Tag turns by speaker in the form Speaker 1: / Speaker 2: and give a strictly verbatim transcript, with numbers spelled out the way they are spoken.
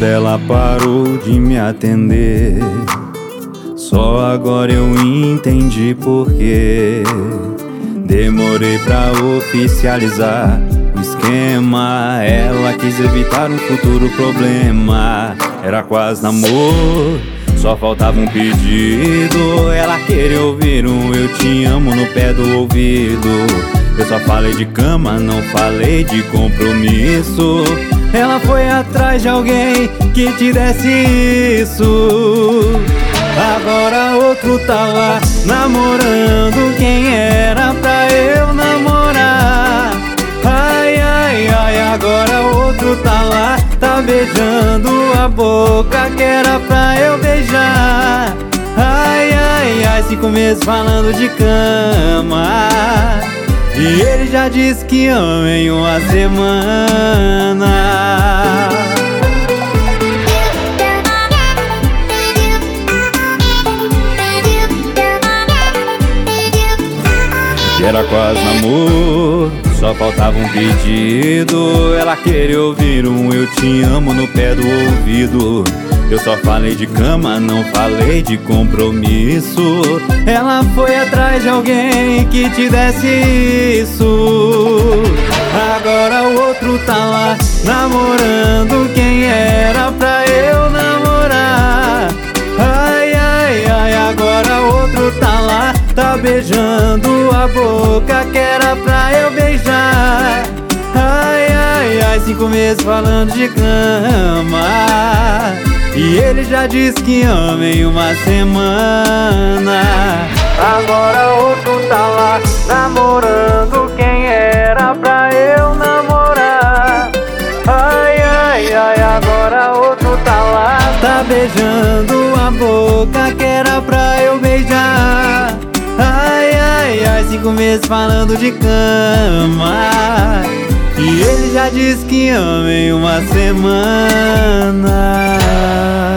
Speaker 1: ela parou de me atender. Só agora eu entendi porquê. Demorei pra oficializar o esquema. Ela quis evitar um futuro problema. Era quase namoro, só faltava um pedido. Ela queria ouvir um eu te amo no pé do ouvido. Eu só falei de cama, não falei de compromisso. Ela foi atrás de alguém que te desse isso. Agora outro tá lá namorando quem era pra eu namorar. Ai, ai, ai, agora outro tá lá, tá beijando a boca que era pra eu beijar. Ai, ai, ai, cinco meses falando de cama, e ele já disse que ama em uma semana. Era quase namoro, só faltava um pedido. Ela queria ouvir um eu te amo no pé do ouvido. Eu só falei de cama, não falei de compromisso. Ela foi atrás de alguém que te desse isso. Agora o outro tá lá namorando quem era pra eu namorar. Ai, ai, ai, agora o outro tá lá, tá beijando a boca que era pra eu beijar. Ai, ai, ai, cinco meses falando de cama, e ele já disse que ama em uma semana. Agora outro tá lá namorando quem era pra eu namorar. Ai, ai, ai, agora outro tá lá, tá beijando a boca que era pra eu beijar. Ai, ai, ai, cinco meses falando de cama, e ele já disse que ama em uma semana.